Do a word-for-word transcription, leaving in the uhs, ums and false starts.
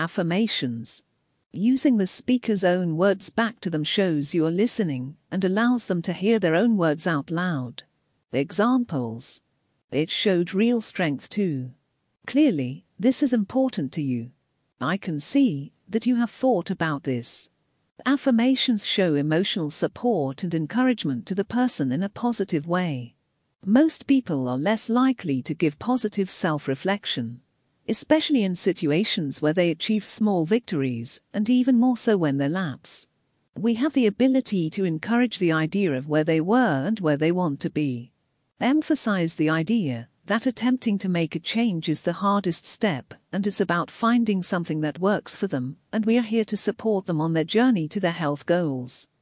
Affirmations. Using the speaker's own words back to them shows you are listening and allows them to hear their own words out loud. Examples. It showed real strength too. Clearly, this is important to you. I can see that you have thought about this. Affirmations show emotional support and encouragement to the person in a positive way. Most people are less likely to give positive self-reflection, especially in situations where they achieve small victories, and even more so when they lapse. We have the ability to encourage the idea of where they were and where they want to be. Emphasize the idea that attempting to make a change is the hardest step, and it's about finding something that works for them, and we are here to support them on their journey to their health goals.